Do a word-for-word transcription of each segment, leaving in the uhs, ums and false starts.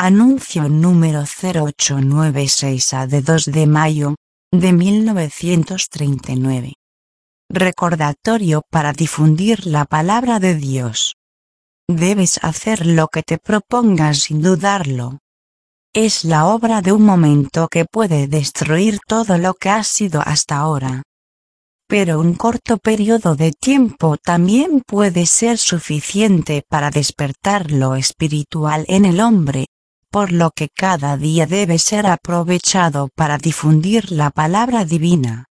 Anuncio número cero ocho nueve seis A de dos de mayo, de mil novecientos treinta y nueve. Recordatorio para difundir la palabra de Dios. Debes hacer lo que te propongas sin dudarlo. Es la obra de un momento que puede destruir todo lo que has sido hasta ahora. Pero un corto periodo de tiempo también puede ser suficiente para despertar lo espiritual en el hombre, por lo que cada día debe ser aprovechado para difundir la palabra divina.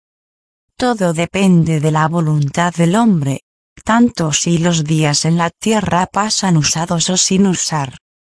Todo depende de la voluntad del hombre, tanto si los días en la tierra pasan usados o sin usar.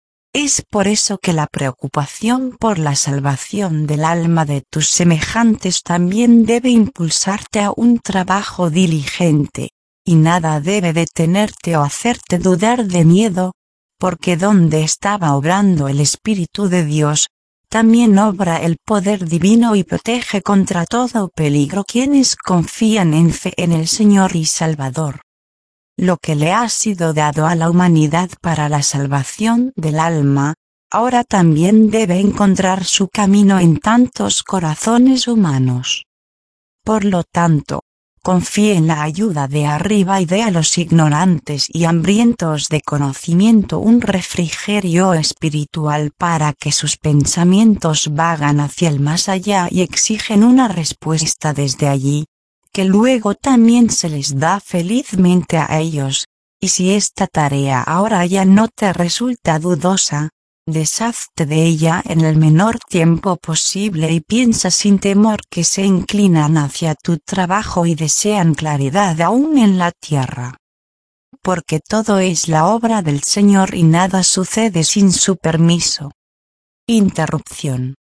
Es por eso que la preocupación por la salvación del alma de tus semejantes también debe impulsarte a un trabajo diligente, y nada debe detenerte o hacerte dudar de miedo, porque donde estaba obrando el Espíritu de Dios, también obra el poder divino y protege contra todo peligro quienes confían en fe en el Señor y Salvador. Lo que le ha sido dado a la humanidad para la salvación del alma, ahora también debe encontrar su camino en tantos corazones humanos. Por lo tanto, confíe en la ayuda de arriba y dé a los ignorantes y hambrientos de conocimiento un refrigerio espiritual para que sus pensamientos vagan hacia el más allá y exigen una respuesta desde allí, que luego también se les da felizmente a ellos, y si esta tarea ahora ya no te resulta dudosa, deshazte de ella en el menor tiempo posible y piensa sin temor que se inclinan hacia tu trabajo y desean claridad aún en la tierra. Porque todo es la obra del Señor y nada sucede sin su permiso. Interrupción.